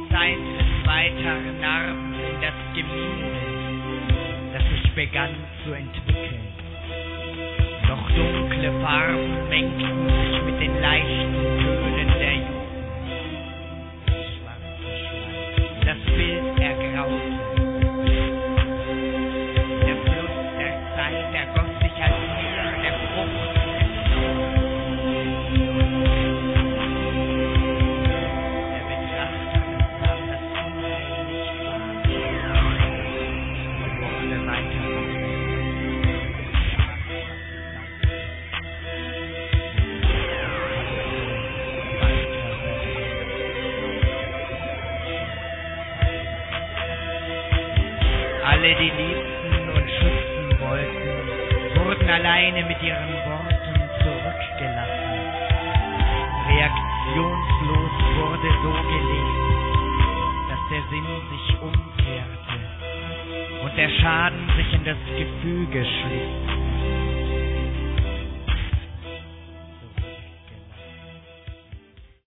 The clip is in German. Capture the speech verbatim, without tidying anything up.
Zeit riss weiter Narben in das Gemälde, das sich begann zu entwickeln. Doch dunkle Farben mengten sich mit den leichten Tönen der Jugend. Schwarzer Schleim, das Bild ergraute. Der Fluss der Zeit ergoss sich als Meer der Frucht. Der Betrachter nahm das Unheil nicht wahr und wurde weiter. Alle, die liebten und schützen wollten, wurden alleine mit ihren Worten zurückgelassen. Reaktionslos wurde so gelebt, dass der Sinn sich umkehrte und der Schaden sich in das Gefüge schlich.